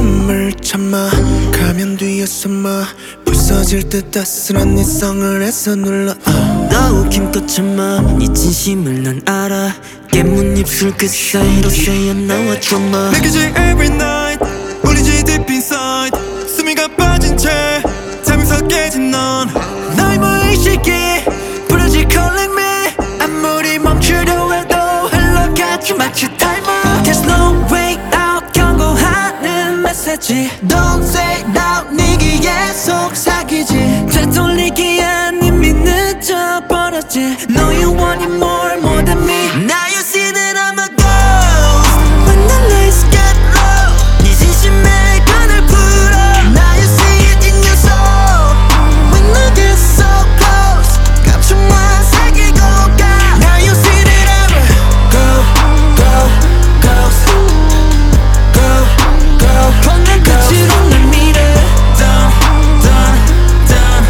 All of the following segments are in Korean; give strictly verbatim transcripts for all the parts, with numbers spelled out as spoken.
숨을 참아 가면 뒤에 숨어 부서질 듯 아슬한 네 성을 애써 눌러 uh. 더욱 힘껏 참아 네 진심을 난 알아 깨문 입술 그 사이로 새어나와 drama 느끼지 every night 울리지 deep inside 숨이가 빠진 채 잠에서 깨진 넌 너의 무의식이 부러질 calling me 아무리 멈추려 해도 흘러가지 마치 timer There's no way out 경고하는 메시지 Don't say no 네 귀에 속삭이지 되돌리기엔 이미 늦어버렸지 No you want it more more than me Now you see that I'm a ghost When the lights get low 네 진심에 끈을 풀어 Now you see it in your soul When I get so close 감춰만 새기고 가 Now you see that I'm a go go ghost go go 걷는 끝으로 날 밀어 Done done done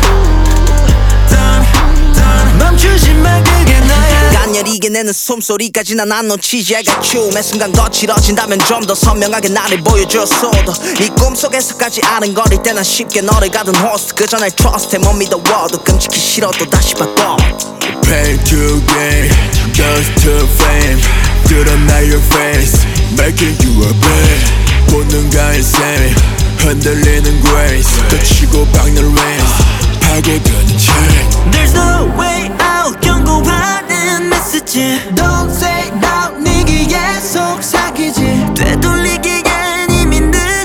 done done 멈추지 마 그게 나야 간열이게 내는 숨소리까지 난 안 놓치지 I got you 매 순간 거칠어진다면 좀 더 선명하게 나를 보여줬어도 이 꿈속에서까지 아른거릴 때 난 쉽게 너를 가둔 호스트 그저 날 trust해 못 믿어워도 끔찍히 싫어도 다시 바꿔 Pain to gain Dust to fame 드러나 your face Making you a pain 본능과의 셈 흔들리는 grace 거치고 박는 rains 파고드는 chain There's no way out 경고하는 메시지 Don't say no 네 귀에 속삭이지 되돌리기엔 이미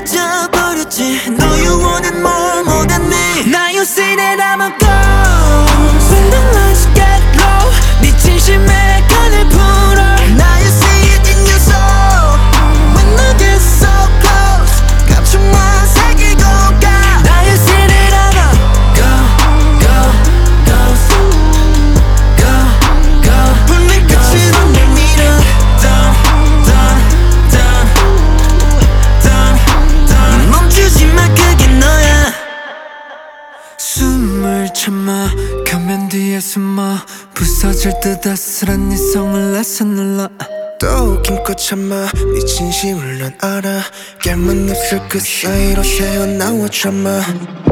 늦어버렸지 No you want it more more than me Now you see that I'm a ghost When the lights get low 네 진심에 끈을 풀어 Now you see it in your soul When I get so close 감춰만 새기고 가 Now you see that I'm a go go ghost go go 분명 끝으로 날 밀어 Done done done done done 멈추지 마 그게 너야 숨을 참아 가면 뒤에 숨어 부서질 듯 아슬한 네 성을 애써 눌러 더욱 힘껏 참아 네 진심을 난 알아 깨문 입술 그 사이로 새어나와 참아